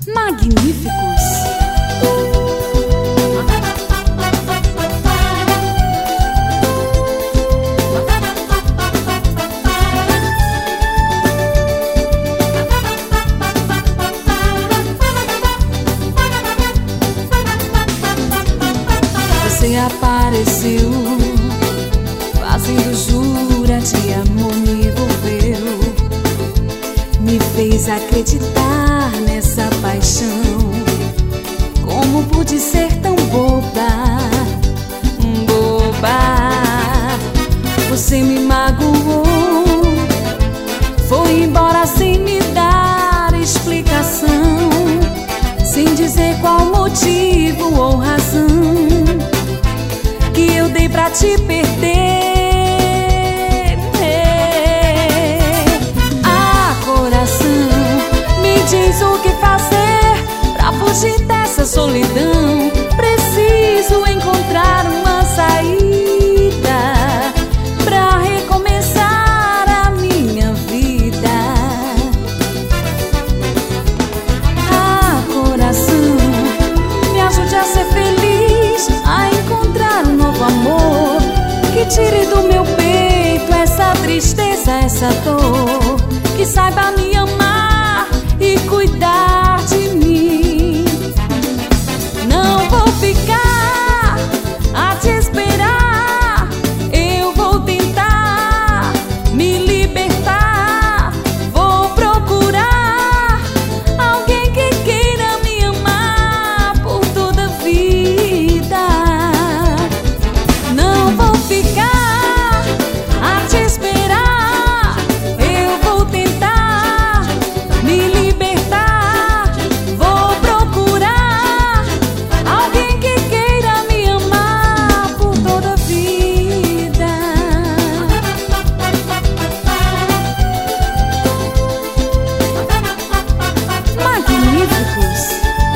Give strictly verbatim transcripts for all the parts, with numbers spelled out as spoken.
Magníficos. Você apareceu, fazendo jura de amor, me envolveu, me fez acreditar nessa paixão. Como pude ser tão boba, boba? Você me magoou, foi embora sem me dar explicação, sem dizer qual motivo ou razão que eu dei pra te perder. Ah, coração, me diz o que fazer pra fugir dessa solidão. Preciso encontrar uma saída pra recomeçar a minha vida. Ah, coração, me ajude a ser feliz, a encontrar um novo amor que tire do meu peito essa tristeza, essa dor, que saiba me amar e cuidar de mim. Não vou ficar a te esperar, eu vou tentar me libertar. Vou procurar alguém que queira me amar por toda a vida. Não vou ficar a te esperar, eu vou tentar me libertar. Vou procurar alguém que queira me amar por toda a vida. Magníficos.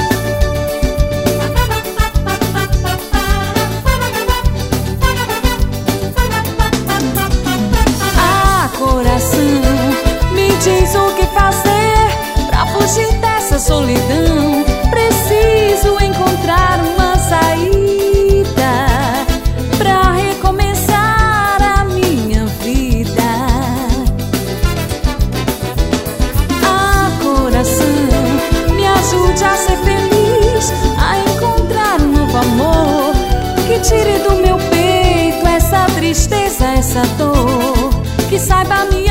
Ah, coração, me diz o que fazer pra fugir dessa solidão. Preciso encontrar uma saída pra recomeçar a minha vida. Ah, coração, me ajude a ser feliz, a encontrar um novo amor que tire do meu peito essa tristeza, essa dor, que saiba me